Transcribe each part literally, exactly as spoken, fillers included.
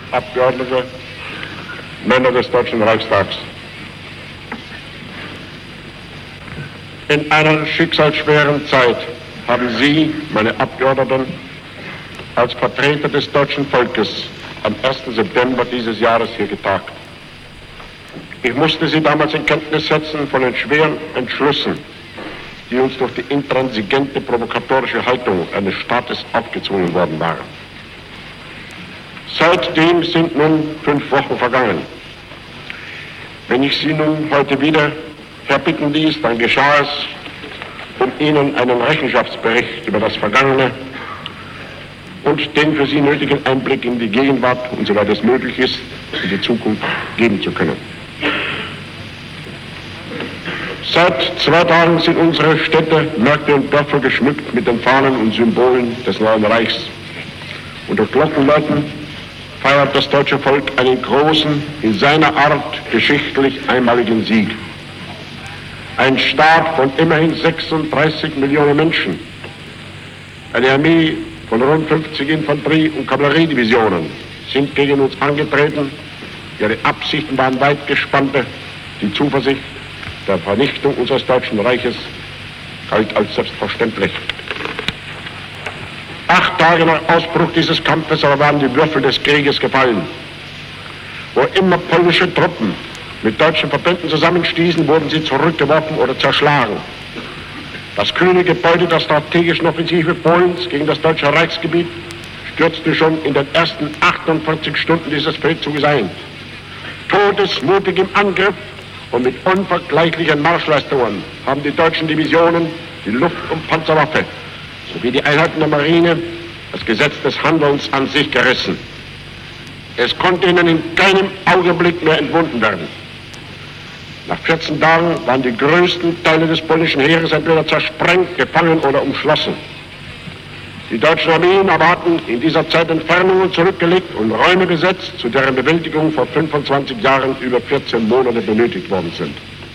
Abgeordnete, Männer des Deutschen Reichstags. In einer schicksalsschweren Zeit haben Sie, meine Abgeordneten, als Vertreter des deutschen Volkes am ersten September dieses Jahres hier getagt. Ich musste Sie damals in Kenntnis setzen von den schweren Entschlüssen, die uns durch die intransigente provokatorische Haltung eines Staates aufgezwungen worden waren. Seitdem sind nun fünf Wochen vergangen. Wenn ich Sie nun heute wieder herbitten ließ, dann geschah es, um Ihnen einen Rechenschaftsbericht über das Vergangene und den für Sie nötigen Einblick in die Gegenwart und soweit es möglich ist, in die Zukunft geben zu können. Seit zwei Tagen sind unsere Städte, Märkte und Dörfer geschmückt mit den Fahnen und Symbolen des neuen Reichs. Unter Glockenläuten feiert das deutsche Volk einen großen, in seiner Art geschichtlich einmaligen Sieg. Ein Staat von immerhin sechsunddreißig Millionen Menschen, eine Armee von rund fünfzig Infanterie- und Kavalleriedivisionen sind gegen uns angetreten. Ihre Absichten waren weit gespannte. Die Zuversicht der Vernichtung unseres Deutschen Reiches galt als selbstverständlich. Acht Tage nach Ausbruch dieses Kampfes aber waren die Würfel des Krieges gefallen. Wo immer polnische Truppen mit deutschen Verbänden zusammenstießen, wurden sie zurückgeworfen oder zerschlagen. Das kühne Gebäude der strategischen Offensive Polens gegen das deutsche Reichsgebiet stürzte schon in den ersten achtundvierzig Stunden dieses Feldzuges ein. Todesmutig im Angriff und mit unvergleichlichen Marschleistungen haben die deutschen Divisionen die Luft- und Panzerwaffe sowie die Einheiten der Marine das Gesetz des Handelns an sich gerissen. Es konnte ihnen in keinem Augenblick mehr entwunden werden. Nach vierzehn Tagen waren die größten Teile des polnischen Heeres entweder zersprengt, gefangen oder umschlossen. Die deutschen Armeen aber hatten in dieser Zeit Entfernungen zurückgelegt und Räume besetzt, zu deren Bewältigung vor fünfundzwanzig Jahren über vierzehn Monate benötigt worden sind.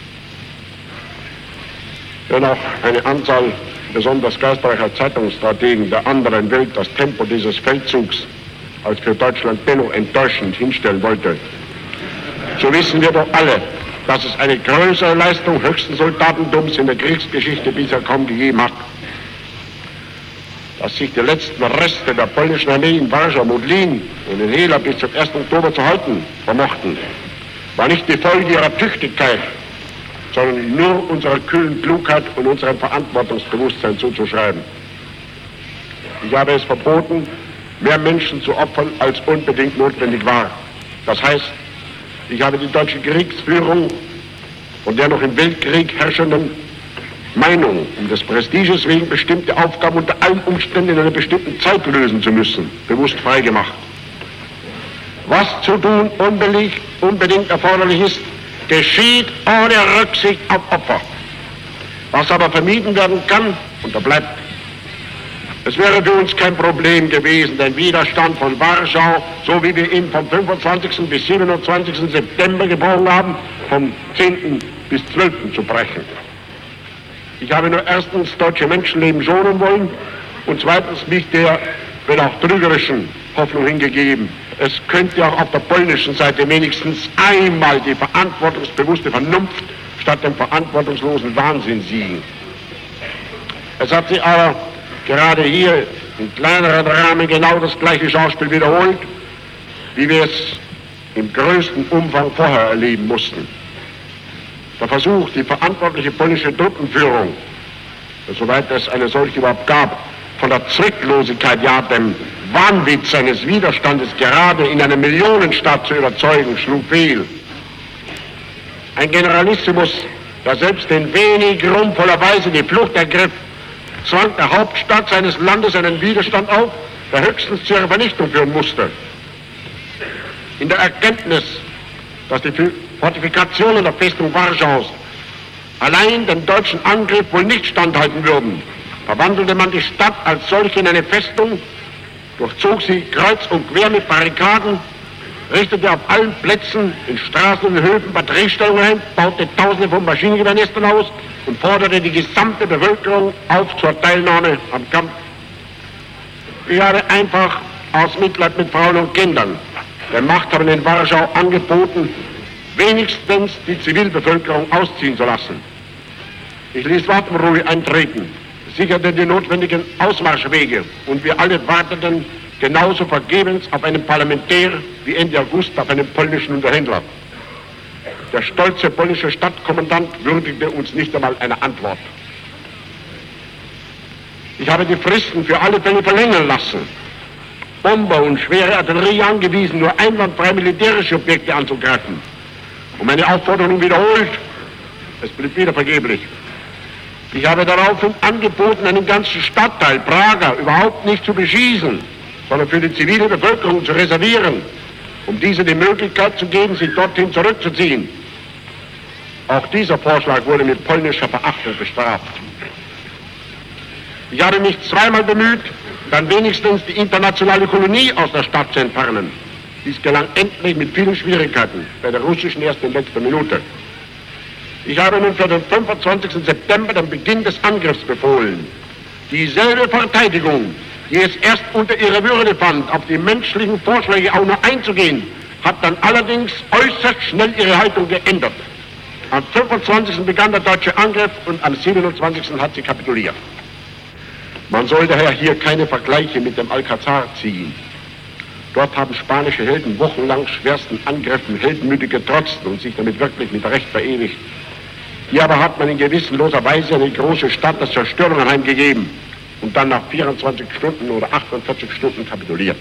Wenn auch eine Anzahl besonders geistreicher Zeitungsstrategen der anderen Welt das Tempo dieses Feldzugs als für Deutschland dennoch enttäuschend hinstellen wollte, so wissen wir doch alle, dass es eine größere Leistung höchsten Soldatentums in der Kriegsgeschichte bisher kaum gegeben hat. Dass sich die letzten Reste der polnischen Armee in Warschau, Modlin und in Hela bis zum ersten Oktober zu halten vermochten, war nicht die Folge ihrer Tüchtigkeit, sondern nur unserer kühlen Klugheit und unserem Verantwortungsbewusstsein zuzuschreiben. Ich habe es verboten, mehr Menschen zu opfern, als unbedingt notwendig war. Das heißt, ich habe die deutsche Kriegsführung von der noch im Weltkrieg herrschenden Meinung, um des Prestiges wegen bestimmte Aufgaben unter allen Umständen in einer bestimmten Zeit lösen zu müssen, bewusst freigemacht. Was zu tun unbedingt erforderlich ist, geschieht ohne Rücksicht auf Opfer. Was aber vermieden werden kann, unterbleibt. Es wäre für uns kein Problem gewesen, den Widerstand von Warschau, so wie wir ihn vom fünfundzwanzigsten bis siebenundzwanzigsten September gebrochen haben, vom zehnten bis zwölften zu brechen. Ich habe nur erstens deutsche Menschenleben schonen wollen und zweitens mich der, wenn auch trügerischen, Hoffnung hingegeben, es könnte auch auf der polnischen Seite wenigstens einmal die verantwortungsbewusste Vernunft statt dem verantwortungslosen Wahnsinn siegen. Es hat sich aber gerade hier in kleineren Rahmen genau das gleiche Schauspiel wiederholt, wie wir es im größten Umfang vorher erleben mussten. Der Versuch, die verantwortliche polnische Truppenführung, soweit es eine solche überhaupt gab, von der Zwecklosigkeit, ja dem Wahnwitz seines Widerstandes gerade in einem Millionenstaat zu überzeugen, schlug fehl. Ein Generalissimus, der selbst in wenig ruhmvoller Weise die Flucht ergriff, zwang der Hauptstadt seines Landes einen Widerstand auf, der höchstens zu ihrer Vernichtung führen musste. In der Erkenntnis, dass die Fortifikationen der Festung Warschaus allein dem deutschen Angriff wohl nicht standhalten würden, verwandelte man die Stadt als solche in eine Festung, durchzog sie kreuz und quer mit Barrikaden, richtete auf allen Plätzen, in Straßen und Höfen Batteriestellungen ein, baute Tausende von Maschinengewehrsnestern aus und forderte die gesamte Bevölkerung auf zur Teilnahme am Kampf. Ich habe einfach aus Mitleid mit Frauen und Kindern der Machthabern in Warschau angeboten, wenigstens die Zivilbevölkerung ausziehen zu lassen. Ich ließ Waffenruhe eintreten, sicherte die notwendigen Ausmarschwege und wir alle warteten genauso vergebens auf einen Parlamentär wie Ende August auf einen polnischen Unterhändler. Der stolze polnische Stadtkommandant würdigte uns nicht einmal eine Antwort. Ich habe die Fristen für alle Fälle verlängern lassen, Bomber und schwere Artillerie angewiesen, nur einwandfrei militärische Objekte anzugreifen. Und meine Aufforderung wiederholt, es blieb wieder vergeblich. Ich habe daraufhin angeboten, einen ganzen Stadtteil, Praga, überhaupt nicht zu beschießen, sondern für die zivile Bevölkerung zu reservieren, um diese die Möglichkeit zu geben, sich dorthin zurückzuziehen. Auch dieser Vorschlag wurde mit polnischer Verachtung bestraft. Ich habe mich zweimal bemüht, dann wenigstens die internationale Kolonie aus der Stadt zu entfernen. Dies gelang endlich mit vielen Schwierigkeiten, bei der russischen erst in letzter Minute. Ich habe nun für den fünfundzwanzigsten September den Beginn des Angriffs befohlen. Dieselbe Verteidigung, die es erst unter ihrer Würde fand, auf die menschlichen Vorschläge auch nur einzugehen, hat dann allerdings äußerst schnell ihre Haltung geändert. Am fünfundzwanzigsten begann der deutsche Angriff und am siebenundzwanzigsten hat sie kapituliert. Man soll daher hier keine Vergleiche mit dem Alcazar ziehen. Dort haben spanische Helden wochenlang schwersten Angriffen heldenmütig getrotzt und sich damit wirklich mit Recht verewigt. Hier aber hat man in gewissenloser Weise eine große Stadt der Zerstörung anheimgegeben und dann nach vierundzwanzig Stunden oder achtundvierzig Stunden kapituliert.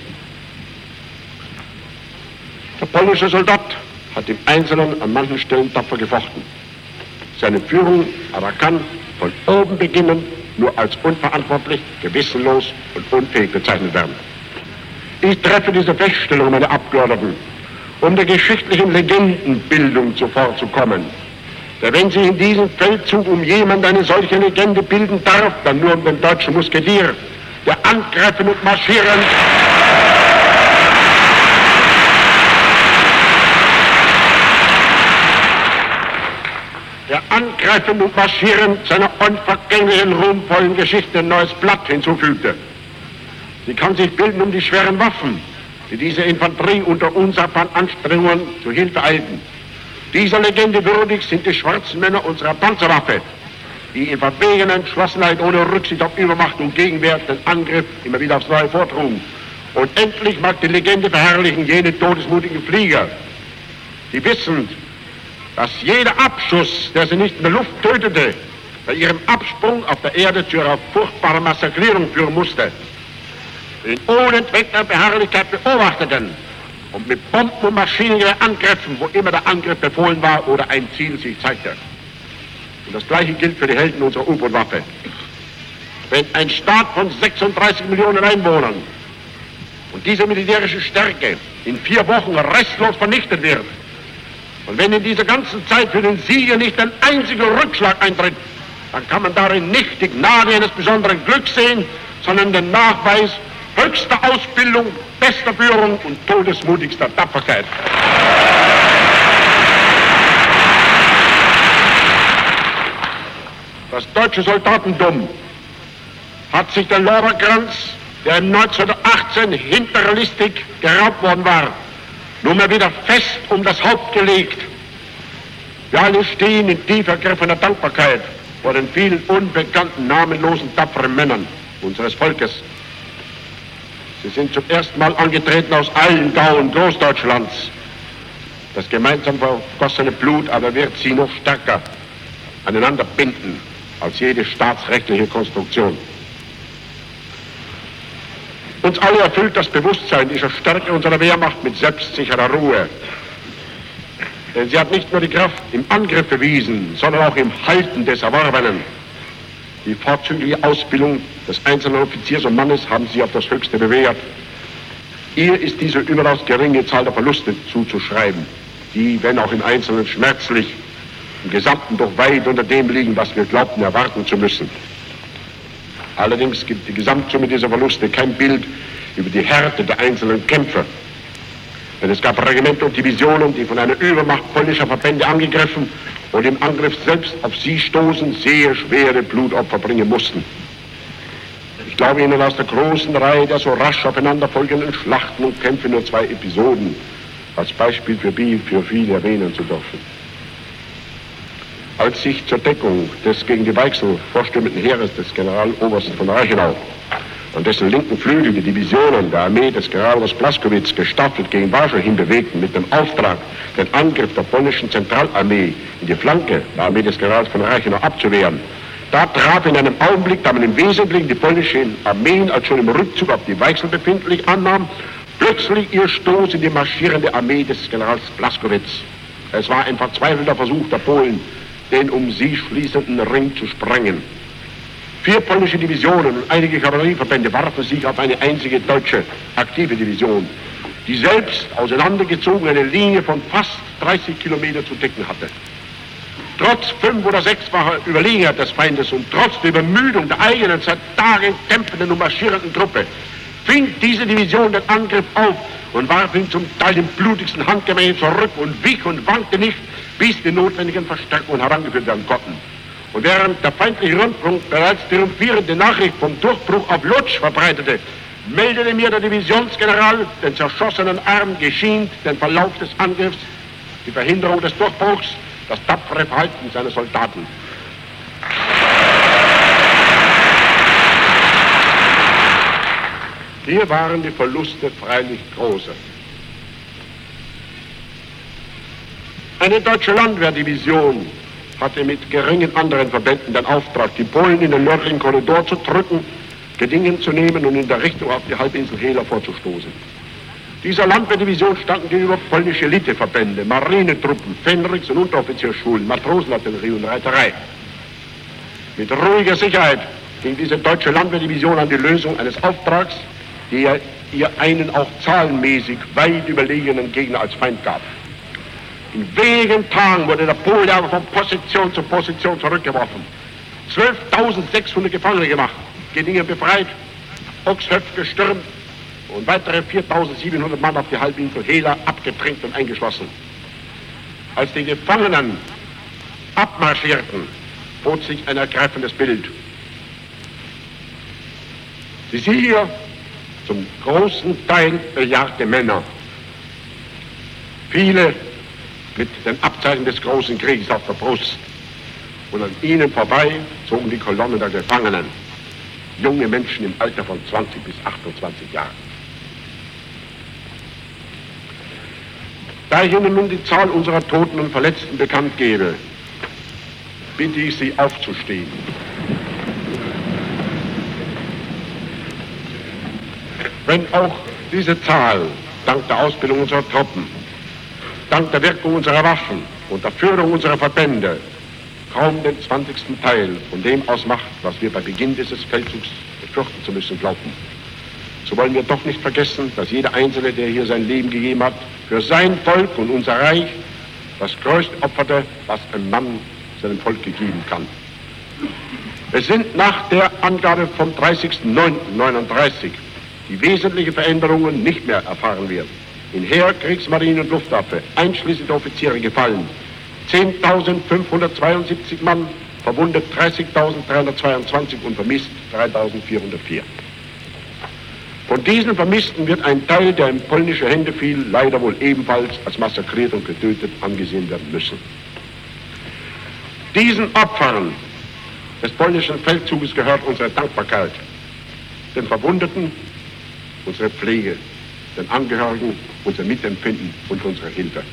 Der polnische Soldat hat im Einzelnen an manchen Stellen tapfer gefochten. Seine Führung aber kann von oben beginnen nur als unverantwortlich, gewissenlos und unfähig bezeichnet werden. Ich treffe diese Feststellung, meine Abgeordneten, um der geschichtlichen Legendenbildung zuvorzukommen. Denn wenn sich in diesem Feldzug um jemand eine solche Legende bilden darf, dann nur um den deutschen Musketier, der angreifen und marschieren der angreifen und marschieren seiner unvergänglichen, ruhmvollen Geschichte ein neues Blatt hinzufügte. Sie kann sich bilden um die schweren Waffen, die diese Infanterie unter unsagbaren Anstrengungen zu Hilfe eilten. Dieser Legende würdig sind die schwarzen Männer unserer Panzerwaffe, die in verwegener Entschlossenheit ohne Rücksicht auf Übermacht und Gegenwehr den Angriff immer wieder aufs Neue vortrugen. Und endlich mag die Legende verherrlichen jene todesmutigen Flieger, die wissend, dass jeder Abschuss, der sie nicht in der Luft tötete, bei ihrem Absprung auf der Erde zu ihrer furchtbaren Massakrierung führen musste, in unentwegter Beharrlichkeit beobachteten und mit Bomben und Maschinengewehr angriffen, wo immer der Angriff befohlen war oder ein Ziel sich zeigte. Und das Gleiche gilt für die Helden unserer U-Boot-Waffe. Wenn ein Staat von sechsunddreißig Millionen Einwohnern und diese militärische Stärke in vier Wochen restlos vernichtet wird, und wenn in dieser ganzen Zeit für den Sieger nicht ein einziger Rückschlag eintritt, dann kann man darin nicht die Gnade eines besonderen Glücks sehen, sondern den Nachweis höchster Ausbildung, bester Führung und todesmutigster Tapferkeit. Das deutsche Soldatentum hat sich den Lorbeerkranz, der im neunzehnhundertachtzehn hinterlistig geraubt worden war, nunmehr wieder fest um das Haupt gelegt. Wir alle stehen in tief ergriffener Dankbarkeit vor den vielen unbekannten, namenlosen, tapferen Männern unseres Volkes. Sie sind zum ersten Mal angetreten aus allen Gauen Großdeutschlands. Das gemeinsam vergossene Blut aber wird sie noch stärker aneinander binden als jede staatsrechtliche Konstruktion. Uns alle erfüllt das Bewusstsein dieser Stärke unserer Wehrmacht mit selbstsicherer Ruhe. Denn sie hat nicht nur die Kraft im Angriff bewiesen, sondern auch im Halten des Erworbenen. Die vorzügliche Ausbildung des einzelnen Offiziers und Mannes haben sie auf das Höchste bewährt. Ihr ist diese überaus geringe Zahl der Verluste zuzuschreiben, die, wenn auch im Einzelnen schmerzlich, im Gesamten doch weit unter dem liegen, was wir glaubten erwarten zu müssen. Allerdings gibt die Gesamtsumme dieser Verluste kein Bild über die Härte der einzelnen Kämpfer. Denn es gab Regimente und Divisionen, die von einer Übermacht polnischer Verbände angegriffen und im Angriff selbst auf sie stoßen, sehr schwere Blutopfer bringen mussten. Ich glaube Ihnen aus der großen Reihe der so rasch aufeinanderfolgenden Schlachten und Kämpfe nur zwei Episoden als Beispiel für, für viele erwähnen zu dürfen. Als sich zur Deckung des gegen die Weichsel vorstürmenden Heeres des Generalobersten von Reichenau an dessen linken Flügel die Divisionen der Armee des Generalobers Blaskowitz gestaffelt gegen Warschau hinbewegten, mit dem Auftrag, den Angriff der polnischen Zentralarmee in die Flanke der Armee des Generals von Reichenau abzuwehren, da traf in einem Augenblick, da man im Wesentlichen die polnischen Armeen als schon im Rückzug auf die Weichsel befindlich annahm, plötzlich ihr Stoß in die marschierende Armee des Generals Blaskowitz. Es war ein verzweifelter Versuch der Polen, den um sie schließenden Ring zu sprengen. Vier polnische Divisionen und einige Kavallerieverbände warfen sich auf eine einzige deutsche aktive Division, die selbst auseinandergezogen eine Linie von fast dreißig Kilometer zu decken hatte. Trotz fünf- oder sechsfacher Überlegenheit des Feindes und trotz der Übermüdung der eigenen seit Tagen kämpfenden und marschierenden Truppe fing diese Division den Angriff auf und warf ihn zum Teil im blutigsten Handgemenge zurück und wich und wankte nicht, bis die notwendigen Verstärkungen herangeführt werden konnten. Und während der feindliche Rundfunk bereits triumphierende Nachricht vom Durchbruch auf Lutsch verbreitete, meldete mir der Divisionsgeneral den zerschossenen Arm geschient, den Verlauf des Angriffs, die Verhinderung des Durchbruchs, das tapfere Verhalten seiner Soldaten. Hier waren die Verluste freilich große. Eine deutsche Landwehrdivision hatte mit geringen anderen Verbänden den Auftrag, die Polen in den nördlichen Korridor zu drücken, Gedingen zu nehmen und in der Richtung auf die Halbinsel Hela vorzustoßen. Dieser Landwehrdivision standen gegenüber polnische Eliteverbände, Marinetruppen, Fenriks- und Unteroffizierschulen, Matrosenartillerie und Reiterei. Mit ruhiger Sicherheit ging diese deutsche Landwehrdivision an die Lösung eines Auftrags, der ihr einen auch zahlenmäßig weit überlegenen Gegner als Feind gab. In wenigen Tagen wurde der Pole aber von Position zu Position zurückgeworfen. zwölftausendsechshundert Gefangene gemacht, Gedingen befreit, Ochshöft gestürmt und weitere viertausendsiebenhundert Mann auf die Halbinsel Hela abgedrängt und eingeschlossen. Als die Gefangenen abmarschierten, bot sich ein ergreifendes Bild. Sie sind hier zum großen Teil bejagte Männer. Viele mit den Abzeichen des großen Krieges auf der Brust. Und an ihnen vorbei zogen die Kolonnen der Gefangenen. Junge Menschen im Alter von zwanzig bis achtundzwanzig Jahren. Da ich Ihnen nun die Zahl unserer Toten und Verletzten bekannt gebe, bitte ich Sie aufzustehen. Wenn auch diese Zahl dank der Ausbildung unserer Truppen, dank der Wirkung unserer Waffen und der Führung unserer Verbände kaum den zwanzigsten Teil von dem ausmacht, was wir bei Beginn dieses Feldzugs befürchten zu müssen glaubten, so wollen wir doch nicht vergessen, dass jeder Einzelne, der hier sein Leben gegeben hat, für sein Volk und unser Reich das größte opferte, was ein Mann seinem Volk gegeben kann. Es sind nach der Angabe vom dreißigsten neunten neununddreißig die wesentlichen Veränderungen nicht mehr erfahren werden. In Heer, Kriegsmarine und Luftwaffe, einschließlich der Offiziere, gefallen zehntausendfünfhundertzweiundsiebzig Mann, verwundet dreißigtausenddreihundertzweiundzwanzig und vermisst dreitausendvierhundertvier. Von diesen Vermissten wird ein Teil, der in polnische Hände fiel, leider wohl ebenfalls als massakriert und getötet angesehen werden müssen. Diesen Opfern des polnischen Feldzuges gehört unsere Dankbarkeit, den Verwundeten unsere Pflege, den Angehörigen unser Mitempfinden und unsere Hilfe.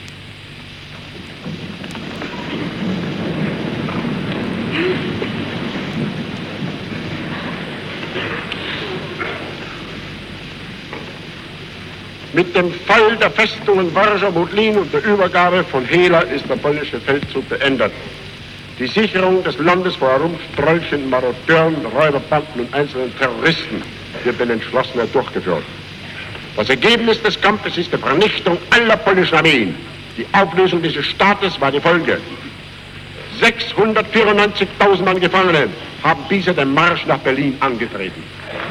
Mit dem Fall der Festungen Warschau, Modlin und der Übergabe von Hela ist der polnische Feldzug beendet. Die Sicherung des Landes vor herumstrolchenden Marodeuren, Räuberbanden und einzelnen Terroristen wird in Entschlossenheit durchgeführt. Das Ergebnis des Kampfes ist die Vernichtung aller polnischen Armeen. Die Auflösung dieses Staates war die Folge. sechshundertvierundneunzigtausend Mann Gefangene haben bisher den Marsch nach Berlin angetreten.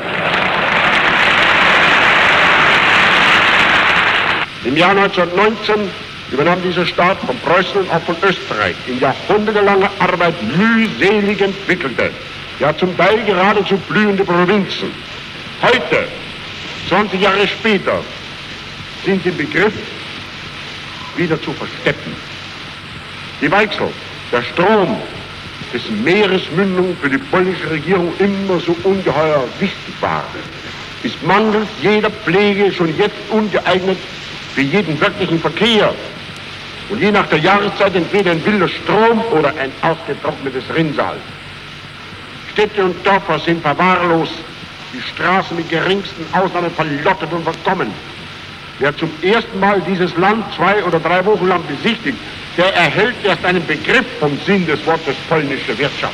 Im Jahr neunzehnhundertneunzehn übernahm dieser Staat von Preußen und auch von Österreich in jahrhundertelanger Arbeit mühselig entwickelte, ja zum Teil geradezu blühende Provinzen. Heute, zwanzig Jahre später, sind sie im Begriff, wieder zu versteppen. Die Weichsel, der Strom, dessen Meeresmündung für die polnische Regierung immer so ungeheuer wichtig war, ist mangels jeder Pflege schon jetzt ungeeignet für jeden wirklichen Verkehr und je nach der Jahreszeit entweder ein wilder Strom oder ein ausgetrocknetes Rinnsal. Städte und Dörfer sind verwahrlost, die Straßen mit geringsten Ausnahmen verlottet und verkommen. Wer zum ersten Mal dieses Land zwei oder drei Wochen lang besichtigt, der erhält erst einen Begriff vom Sinn des Wortes polnische Wirtschaft.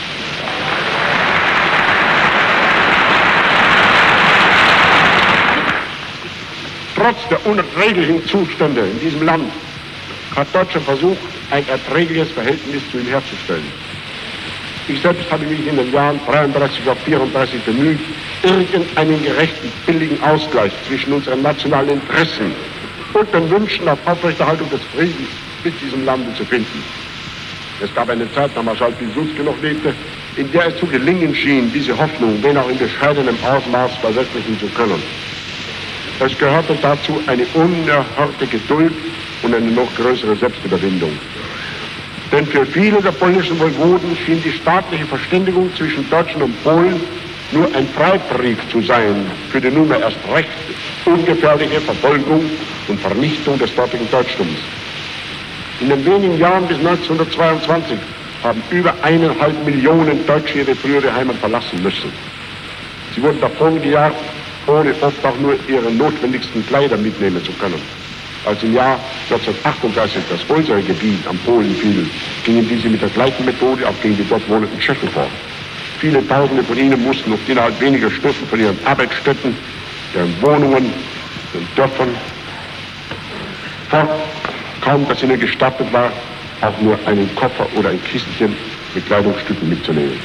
Trotz der unerträglichen Zustände in diesem Land hat Deutschland versucht, ein erträgliches Verhältnis zu ihm herzustellen. Ich selbst habe mich in den Jahren dreiunddreißig auf vierunddreißig bemüht, irgendeinen gerechten, billigen Ausgleich zwischen unseren nationalen Interessen und den Wünschen auf Aufrechterhaltung des Friedens mit diesem Lande zu finden. Es gab eine Zeit, da Marschall Pilsudski noch lebte, in der es zu gelingen schien, diese Hoffnung, wenn auch in bescheidenem Ausmaß, verwirklichen zu können. Es gehörte dazu eine unerhörte Geduld und eine noch größere Selbstüberwindung. Denn für viele der polnischen Woiwoden schien die staatliche Verständigung zwischen Deutschland und Polen nur ein Freibrief zu sein für die nunmehr erst recht ungefährliche Verfolgung und Vernichtung des dortigen Deutschtums. In den wenigen Jahren bis neunzehnhundertzweiundzwanzig haben über eineinhalb Millionen Deutsche ihre frühere Heimat verlassen müssen. Sie wurden davongejagt, ohne oft auch nur ihre notwendigsten Kleider mitnehmen zu können. Als im Jahr neunzehnhundertachtunddreißig das unsere Gebiet am Polen fiel, gingen diese mit der gleichen Methode auch gegen die dort wohnenden Tschechen vor. Viele Tausende von ihnen mussten noch innerhalb weniger Stunden von ihren Arbeitsstätten, ihren Wohnungen, ihren Dörfern fort, kaum dass ihnen gestattet war, auch nur einen Koffer oder ein Kistchen mit Kleidungsstücken mitzunehmen.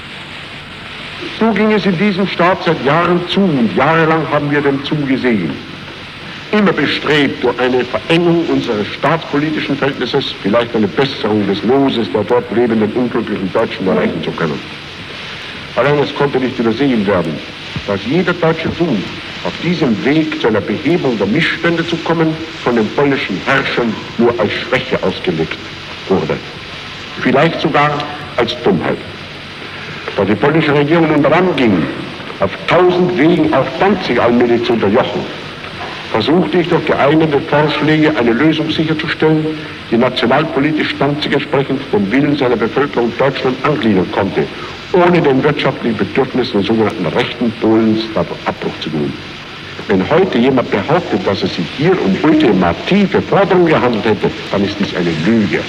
So ging es in diesem Staat seit Jahren zu und jahrelang haben wir dem zugesehen. Immer bestrebt, durch eine Verengung unseres staatspolitischen Verhältnisses vielleicht eine Besserung des Loses der dort lebenden unglücklichen Deutschen erreichen zu können. Allein es konnte nicht übersehen werden, dass jeder deutsche Versuch, auf diesem Weg zu einer Behebung der Missstände zu kommen, von den polnischen Herrschern nur als Schwäche ausgelegt wurde. Vielleicht sogar als Dummheit. Da die polnische Regierung nun daran ging, auf tausend Wegen auch Danzig allmählich zu unterjochen, versuchte ich durch geeignete Vorschläge eine Lösung sicherzustellen, die nationalpolitisch Danzig entsprechend dem Willen seiner Bevölkerung Deutschland angliedern konnte, ohne den wirtschaftlichen Bedürfnissen des sogenannten rechten Polens dadurch Abbruch zu tun. Wenn heute jemand behauptet, dass es sich hier um ultimative Forderungen gehandelt hätte, dann ist dies eine Lüge.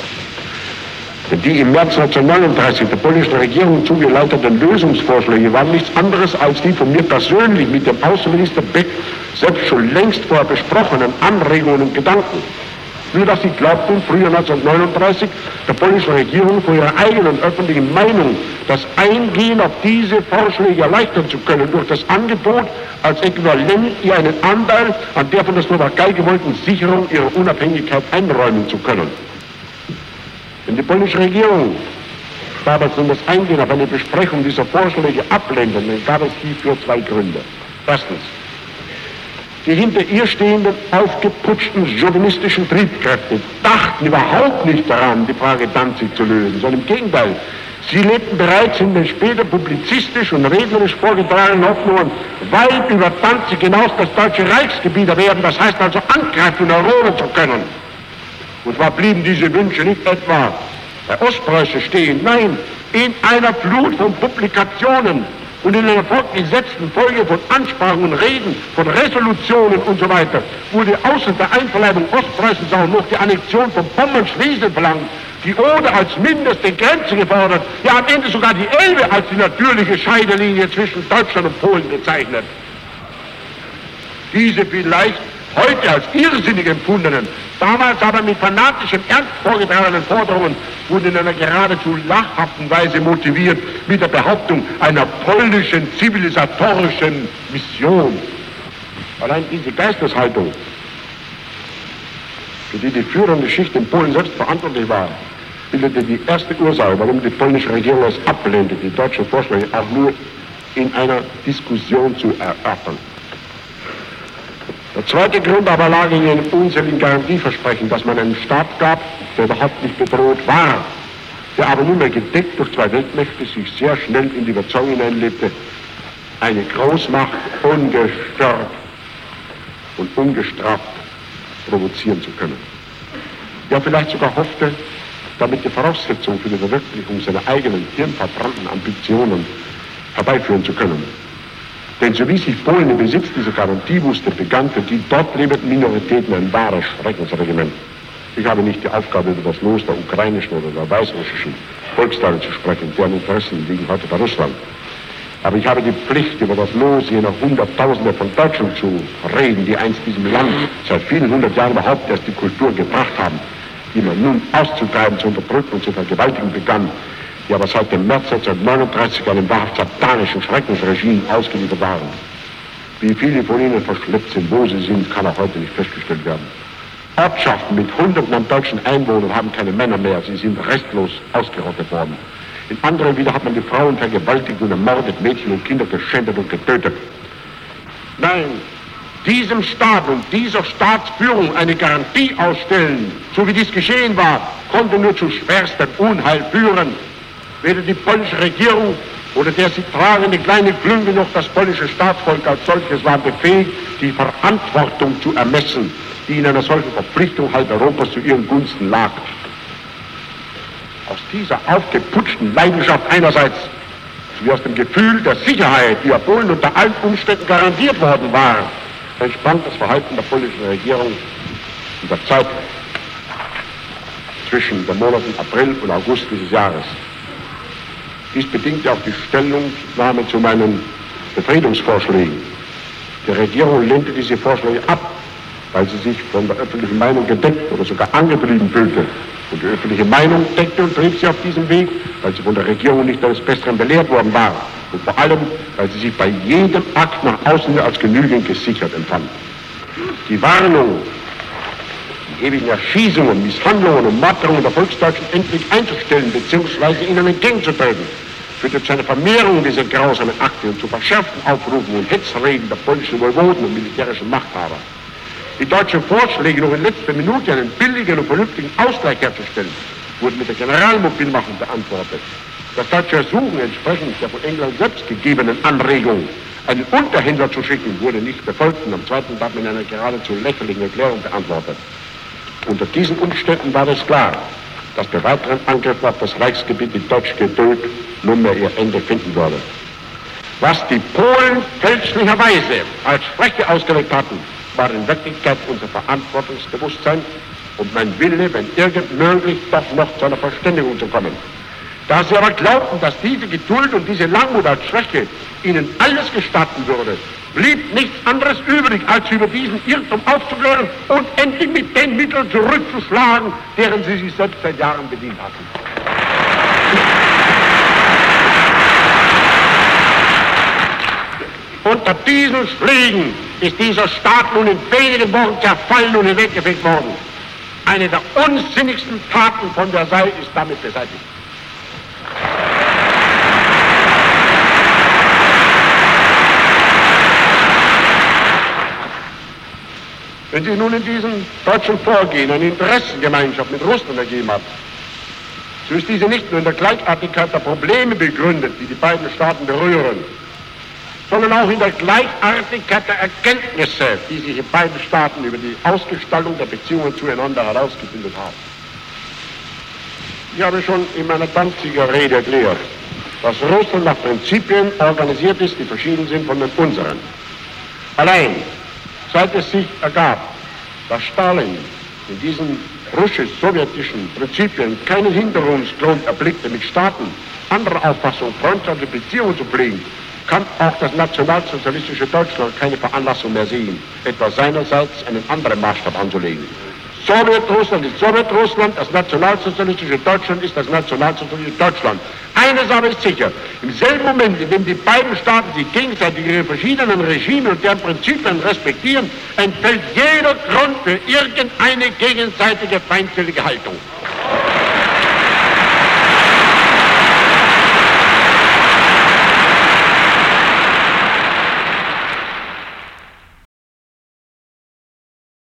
Denn die im März neunzehnhundertneununddreißig der polnischen Regierung zugeleiteten Lösungsvorschläge waren nichts anderes als die von mir persönlich mit dem Außenminister Beck selbst schon längst vorher besprochenen Anregungen und Gedanken. Nur dass sie glaubten, früher neunzehnhundertneununddreißig der polnischen Regierung vor ihrer eigenen öffentlichen Meinung das Eingehen auf diese Vorschläge erleichtern zu können, durch das Angebot als äquivalent ihr einen Anteil an der von der Slowakei gewollten Sicherung ihrer Unabhängigkeit einräumen zu können. Wenn die polnische Regierung damals nun das Eingehen auf eine Besprechung dieser Vorschläge ablehnte, dann gab es hierfür zwei Gründe. Erstens, die hinter ihr stehenden, aufgeputschten chauvinistischen Triebkräfte dachten überhaupt nicht daran, die Frage Danzig zu lösen, sondern im Gegenteil. Sie lebten bereits in den später publizistisch und rednerisch vorgetragenen Hoffnungen, weit über Danzig hinaus das deutsche Reichsgebiet erwerben, das heißt also angreifen und erobern zu können. Und zwar blieben diese Wünsche nicht etwa bei Ostpreußen stehen, nein, in einer Flut von Publikationen und in einer fortgesetzten Folge von Ansprachen und Reden, von Resolutionen und so weiter, wurde außer der Einverleibung Ostpreußens auch noch die Annexion von Pommern-Schlesien verlangt, die Oder als mindeste Grenze gefordert, ja am Ende sogar die Elbe als die natürliche Scheidelinie zwischen Deutschland und Polen bezeichnet. Diese vielleicht heute als irrsinnig empfundenen, damals aber mit fanatischem Ernst vorgetragenen Forderungen wurden in einer geradezu lachhaften Weise motiviert mit der Behauptung einer polnischen zivilisatorischen Mission. Allein diese Geisteshaltung, für die die führende Schicht in Polen selbst verantwortlich war, bildete die erste Ursache, warum die polnische Regierung es ablehnte, die deutschen Vorschläge auch nur in einer Diskussion zu erörtern. Der zweite Grund aber lag in einem unzähligen Garantieversprechen, dass man einen Staat gab, der überhaupt nicht bedroht war, der aber nunmehr gedeckt durch zwei Weltmächte sich sehr schnell in die Überzeugung hineinlebte, eine Großmacht ungestört und ungestraft provozieren zu können. Ja, vielleicht sogar hoffte, damit die Voraussetzung für die Verwirklichung seiner eigenen hirnverbrannten Ambitionen herbeiführen zu können. Denn so wie sich Polen im Besitz dieser Garantie wusste, begann für die dort lebenden Minoritäten ein wahres Schreckensregiment. Ich habe nicht die Aufgabe, über das Los der ukrainischen oder der weißrussischen Volksteile zu sprechen, deren Interessen liegen heute bei Russland. Aber ich habe die Pflicht, über das Los jener Hunderttausende von Deutschen zu reden, die einst diesem Land seit vielen hundert Jahren überhaupt erst die Kultur gebracht haben, die man nun auszutreiben, zu unterdrücken und zu vergewaltigen begann, die aber seit dem März neunzehnhundertneununddreißig einem wahrhaft satanischen Schreckensregime ausgeliefert waren. Wie viele von ihnen verschleppt sind, wo sie sind, kann auch heute nicht festgestellt werden. Ortschaften mit Hunderten an deutschen Einwohnern haben keine Männer mehr, sie sind restlos ausgerottet worden. In anderen wieder hat man die Frauen vergewaltigt und ermordet, Mädchen und Kinder geschändet und getötet. Nein, diesem Staat und dieser Staatsführung eine Garantie ausstellen, so wie dies geschehen war, konnte nur zu schwerstem Unheil führen. Weder die polnische Regierung oder der sie tragende kleine Klünge noch das polnische Staatsvolk als solches waren befähigt, die Verantwortung zu ermessen, die in einer solchen Verpflichtung halb Europas zu ihren Gunsten lag. Aus dieser aufgeputschten Leidenschaft einerseits, wie aus dem Gefühl der Sicherheit, die ja Polen unter allen Umständen garantiert worden war, entsprang das Verhalten der polnischen Regierung in der Zeit zwischen den Monaten April und August dieses Jahres. Dies bedingte auch die Stellungnahme zu meinen Befriedungsvorschlägen. Die Regierung lehnte diese Vorschläge ab, weil sie sich von der öffentlichen Meinung gedeckt oder sogar angetrieben fühlte. Und die öffentliche Meinung deckte und trieb sie auf diesem Weg, weil sie von der Regierung nicht eines Besseren belehrt worden war. Und vor allem, weil sie sich bei jedem Akt nach außen als genügend gesichert empfand. Die Warnung, die ewigen Erschießungen, Misshandlungen und Marterungen der Volksdeutschen endlich einzustellen bzw. ihnen entgegenzutreten, führte zu einer Vermehrung dieser grausamen Akte und zu verschärften Aufrufen und Hetzreden der polnischen Woiwoden und militärischen Machthaber. Die deutschen Vorschläge, noch in letzter Minute einen billigen und vernünftigen Ausgleich herzustellen, wurden mit der Generalmobilmachung beantwortet. Das deutsche Ersuchen, entsprechend der von England selbst gegebenen Anregung, einen Unterhändler zu schicken, wurde nicht befolgt und am zweiten Tag mit einer geradezu lächerlichen Erklärung beantwortet. Unter diesen Umständen war es klar, dass bei weiteren Angriffen auf das Reichsgebiet die deutsche Geduld nunmehr ihr Ende finden würde. Was die Polen fälschlicherweise als Schwäche ausgelegt hatten, war in Wirklichkeit unser Verantwortungsbewusstsein und mein Wille, wenn irgend möglich, doch noch zu einer Verständigung zu kommen. Da sie aber glaubten, dass diese Geduld und diese Langmut als Schwäche ihnen alles gestatten würde, blieb nichts anderes übrig, als über diesen Irrtum aufzuklären und endlich mit den Mitteln zurückzuschlagen, deren sie sich selbst seit Jahren bedient hatten. Unter diesen Schlägen ist dieser Staat nun in wenigen Wochen zerfallen und hinweggefegt worden. Eine der unsinnigsten Taten von Versailles ist damit beseitigt. Wenn sich nun in diesem deutschen Vorgehen eine Interessengemeinschaft mit Russland ergeben hat, so ist diese nicht nur in der Gleichartigkeit der Probleme begründet, die die beiden Staaten berühren, sondern auch in der Gleichartigkeit der Erkenntnisse, die sich in beiden Staaten über die Ausgestaltung der Beziehungen zueinander herausgebildet haben. Ich habe schon in meiner Danziger Rede erklärt, dass Russland nach Prinzipien organisiert ist, die verschieden sind von den unseren. Allein, seit es sich ergab, dass Stalin in diesen russisch-sowjetischen Prinzipien keinen Hinderungsgrund erblickte, mit Staaten anderer Auffassung freundschaftliche Beziehungen zu pflegen, kann auch das nationalsozialistische Deutschland keine Veranlassung mehr sehen, etwa seinerseits einen anderen Maßstab anzulegen. Sowjetrussland ist Sowjetrussland, das nationalsozialistische Deutschland ist das nationalsozialistische Deutschland. Eines aber ist sicher, im selben Moment, in dem die beiden Staaten sich gegenseitig ihre verschiedenen Regime und deren Prinzipien respektieren, entfällt jeder Grund für irgendeine gegenseitige feindselige Haltung.